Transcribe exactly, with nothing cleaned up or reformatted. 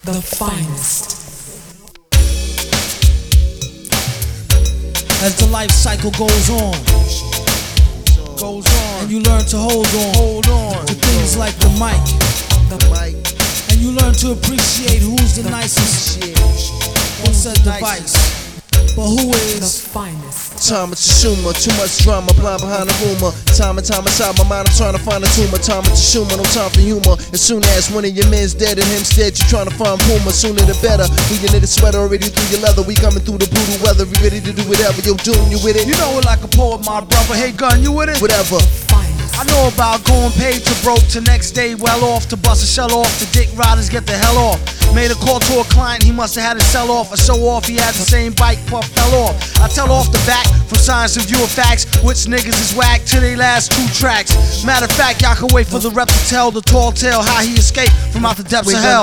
the finest. As the life cycle goes on, goes on, and you learn to hold on, hold on to things like the mic, the mic, and you learn to appreciate who's the nicest on said device, but who is the finest. Time is Tshuma, too much drama, blind behind the rumor. Time and time inside my mind, I'm trying to find a tumor. Time is Tshuma, no time for humor. As soon as one of your men's dead and him's dead, you trying to find Puma. Sooner the better. We in the sweater already through your leather. We coming through the brutal weather. We ready to do whatever. Yo, doing you with it? You know it like a poet, my brother. Hey, gun, you with it? Whatever. I know about going paid to broke to next day well off, to bust a shell off, to dick riders get the hell off. Made a call to a client, he must have had to sell off or show off. He had the same bike, puff fell off. I tell off the back from science and view of facts, which niggas is whack to they last two tracks. Matter of fact, y'all can wait for the rep to tell the tall tale how he escaped from out the depths of hell.